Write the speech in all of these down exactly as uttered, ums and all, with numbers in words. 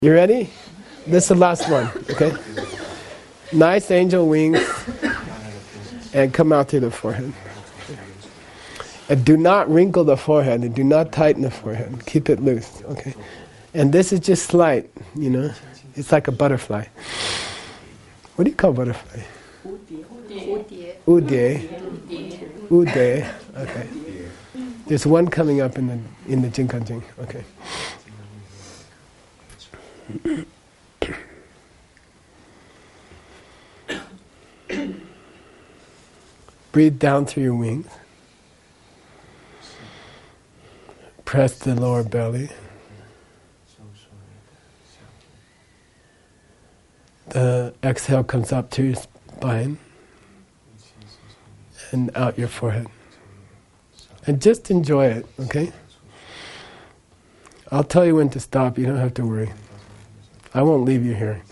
You ready? This is the last one, okay? Nice angel wings and come out through the forehead. And do not wrinkle the forehead and do not tighten the forehead. Keep it loose, okay? And this is just slight, you know? It's like a butterfly. What do you call butterfly? Ude. Ude. Okay. There's one coming up in the in the Jinkanjing. Okay. Breathe down through your wings. Press the lower belly. The exhale comes up to your spine and out your forehead. And just enjoy it, okay? I'll tell you when to stop, you don't have to worry. I won't leave you here.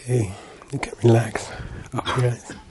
Okay, you can relax. Open your eyes.